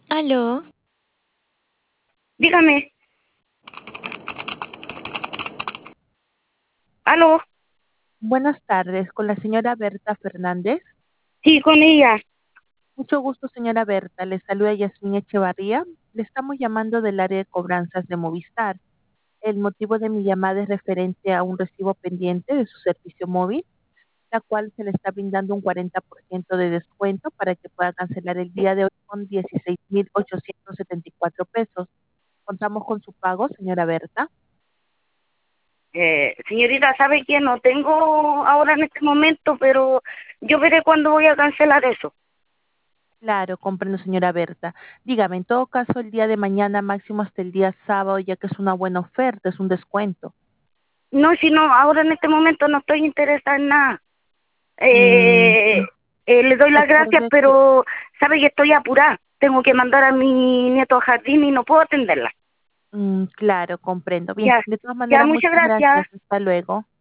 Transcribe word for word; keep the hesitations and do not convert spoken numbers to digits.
Aló, Dígame. ¿Aló? Buenas tardes, con la señora Berta Fernández. Sí, con ella. Mucho gusto, señora Berta. Le saluda Yasmín Echevarría. Le estamos llamando del área de cobranzas de Movistar. El motivo de mi llamada es referente a un recibo pendiente de su servicio móvil, la cual se le está brindando un cuarenta por ciento de descuento para que pueda cancelar el día de hoy con dieciséis mil ochocientos setenta y cuatro pesos. Contamos con su pago, señora Berta. Eh, señorita, ¿sabe qué? No tengo ahora en este momento, pero yo veré cuándo voy a cancelar eso. Claro, comprendo, señora Berta. Dígame, en todo caso, el día de mañana, máximo hasta el día sábado, ya que es una buena oferta, es un descuento. No, si no, ahora en este momento no estoy interesada en nada. Mm, Eh, eh, le doy las gracias, recuerde que, pero sabe que estoy apurada. Tengo que mandar a mi nieto al jardín y no puedo atenderla. mm, claro, comprendo. Bien, Ya, de todas ya, maneras, muchas muchas gracias. gracias. Hasta luego.